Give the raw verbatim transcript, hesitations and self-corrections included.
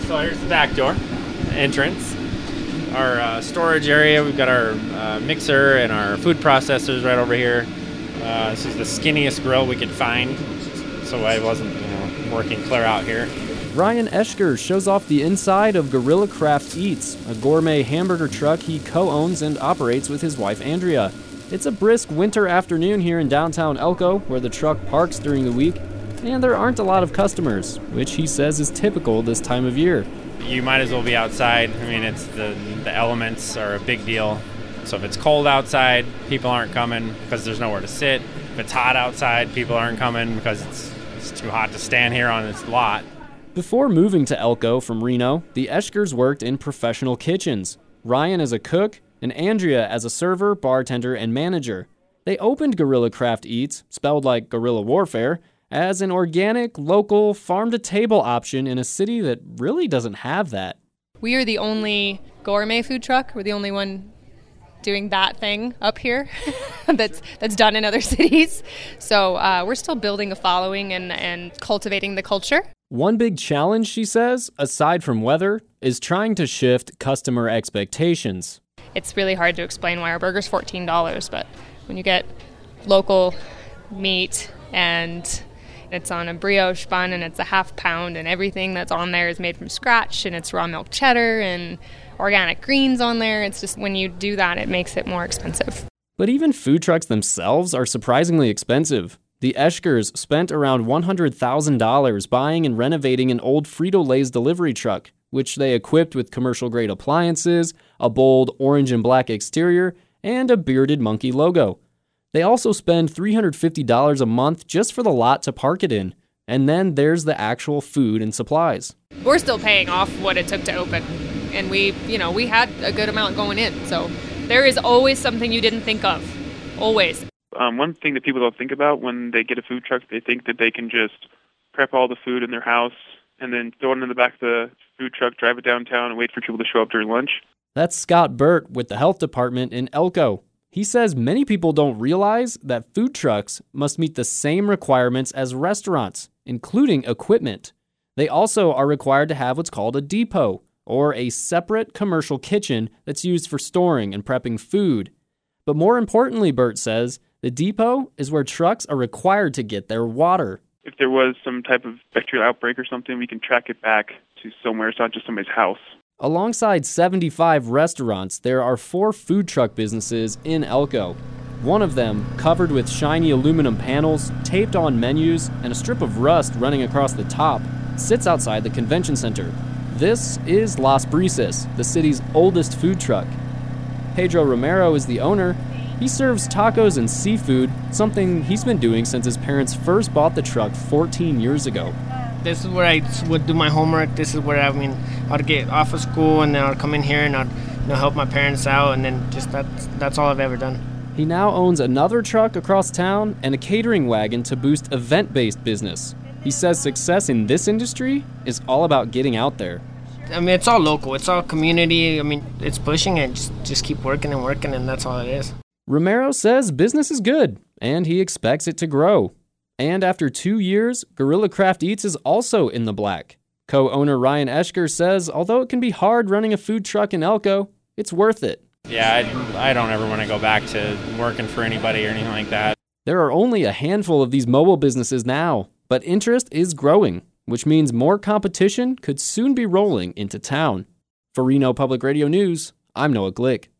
So here's the back door, entrance. Our uh, storage area, we've got our uh, mixer and our food processors right over here. Uh, this is the skinniest grill we could find, so I wasn't, you know, working clear out here. Ryan Eschger shows off the inside of Gorilla Craft Eats, a gourmet hamburger truck he co-owns and operates with his wife Andrea. It's a brisk winter afternoon here in downtown Elko, where the truck parks during the week, and there aren't a lot of customers, which he says is typical this time of year. You might as well be outside. I mean, it's the the elements are a big deal. So if it's cold outside, people aren't coming because there's nowhere to sit. If it's hot outside, people aren't coming because it's, it's too hot to stand here on this lot. Before moving to Elko from Reno, the Eschgers worked in professional kitchens. Ryan as a cook, and Andrea as a server, bartender, and manager. They opened Gorilla Craft Eats, spelled like guerrilla warfare, as an organic, local, farm-to-table option in a city that really doesn't have that. We are the only gourmet food truck. We're the only one doing that thing up here that's that's done in other cities. So uh, we're still building a following and, and cultivating the culture. One big challenge, she says, aside from weather, is trying to shift customer expectations. It's really hard to explain why our burger's fourteen dollars, but when you get local meat and it's on a brioche bun and it's a half pound and everything that's on there is made from scratch and it's raw milk cheddar and organic greens on there, it's just when you do that, it makes it more expensive. But even food trucks themselves are surprisingly expensive. The Eschgers spent around one hundred thousand dollars buying and renovating an old Frito-Lay's delivery truck, which they equipped with commercial-grade appliances, a bold orange and black exterior, and a bearded monkey logo. They also spend three hundred fifty dollars a month just for the lot to park it in. And then there's the actual food and supplies. We're still paying off what it took to open. And we, you know, we had a good amount going in. So there is always something you didn't think of. Always. Um, one thing that people don't think about when they get a food truck, they think that they can just prep all the food in their house and then throw it in the back of the food truck, drive it downtown, and wait for people to show up during lunch. That's Scott Burt with the health department in Elko. He says many people don't realize that food trucks must meet the same requirements as restaurants, including equipment. They also are required to have what's called a depot, or a separate commercial kitchen that's used for storing and prepping food. But more importantly, Burt says, the depot is where trucks are required to get their water. If there was some type of bacterial outbreak or something, we can track it back to somewhere. It's not just somebody's house. Alongside seventy-five restaurants, there are four food truck businesses in Elko. One of them, covered with shiny aluminum panels, taped on menus, and a strip of rust running across the top, sits outside the convention center. This is Las Brisas, the city's oldest food truck. Pedro Romero is the owner. He serves tacos and seafood, something he's been doing since his parents first bought the truck fourteen years ago. This is where I would do my homework. This is where, I mean, I'd get off of school and then I'd come in here and I'd, you know, help my parents out, and then just that's, that's all I've ever done. He now owns another truck across town and a catering wagon to boost event-based business. He says success in this industry is all about getting out there. I mean, it's all local. It's all community. I mean, it's pushing it. Just, just keep working and working, and that's all it is. Romero says business is good, and he expects it to grow. And after two years, Gorilla Craft Eats is also in the black. Co-owner Ryan Eschger says although it can be hard running a food truck in Elko, it's worth it. Yeah, I, I don't ever want to go back to working for anybody or anything like that. There are only a handful of these mobile businesses now, but interest is growing, which means more competition could soon be rolling into town. For Reno Public Radio News, I'm Noah Glick.